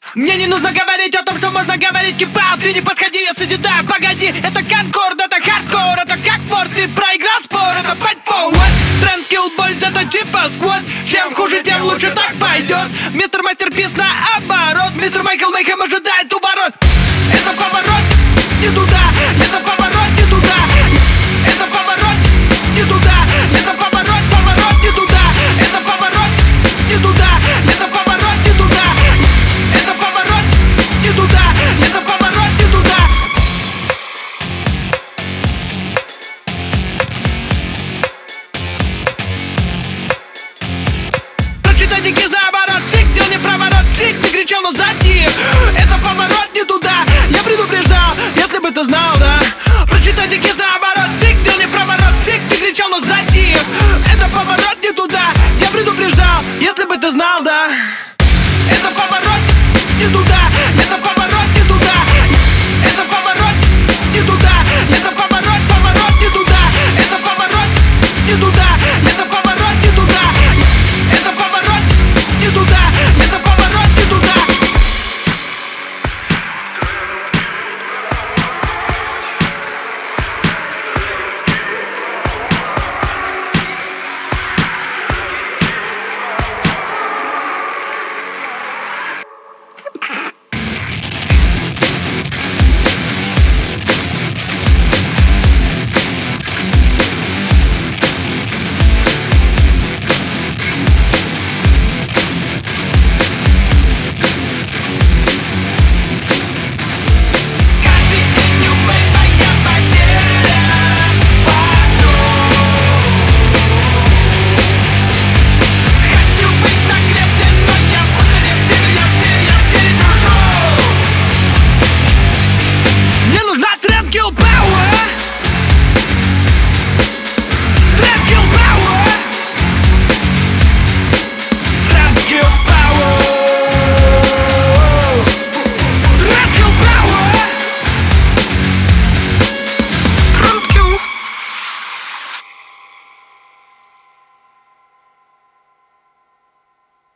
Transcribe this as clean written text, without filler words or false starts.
Мне не нужно говорить о том, что можно говорить кипал. Ты не подходи, я созидаю, погоди. Это конкорд, это хардкор, это как форт. Ты проиграл спор, это fight forward. Тренд киллбой, это типа сквот. Чем хуже, тем лучше, так пойдет. Мистер Мастерпис наоборот. Мистер Майкл Мейхэм ожидает уворот. Это поворот не туда, это поворот не туда. Это поворот не туда, это поворот, поворот не туда. Это поворот не туда, это поворот не туда. Это поворот не туда, это поворот не туда. Прочитайте киз наоборот, сик, дел не проворот, клик, ты кричал, но затих. Это поворот не туда, я предупреждал, если бы ты знал, да. Прочитайте киз наоборот, сик, дел не проворот, клик, ты кричал, но затих. Это поворот не туда, я предупреждал, если бы ты знал, да.